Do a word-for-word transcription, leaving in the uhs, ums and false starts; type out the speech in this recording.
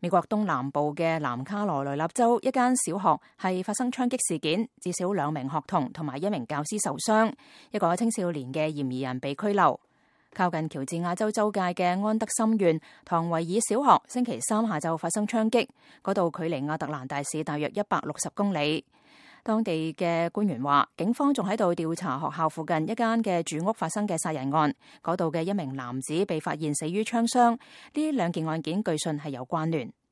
美國東南部嘅南卡羅來納州一間小學係發生槍擊事件，至少兩名學童同埋一名教師受傷，一個青少年嘅嫌疑人被拘留。靠近喬治亞州州界嘅安德森縣唐維爾小學星期三下晝發生槍擊，嗰度距離亞特蘭大市大約一百六十公里。當地嘅官員話，警方仲喺度調查學校附近一間嘅住屋發生嘅殺人案，嗰度嘅一名男子被發現死於槍傷，呢兩件案件據信係有關聯。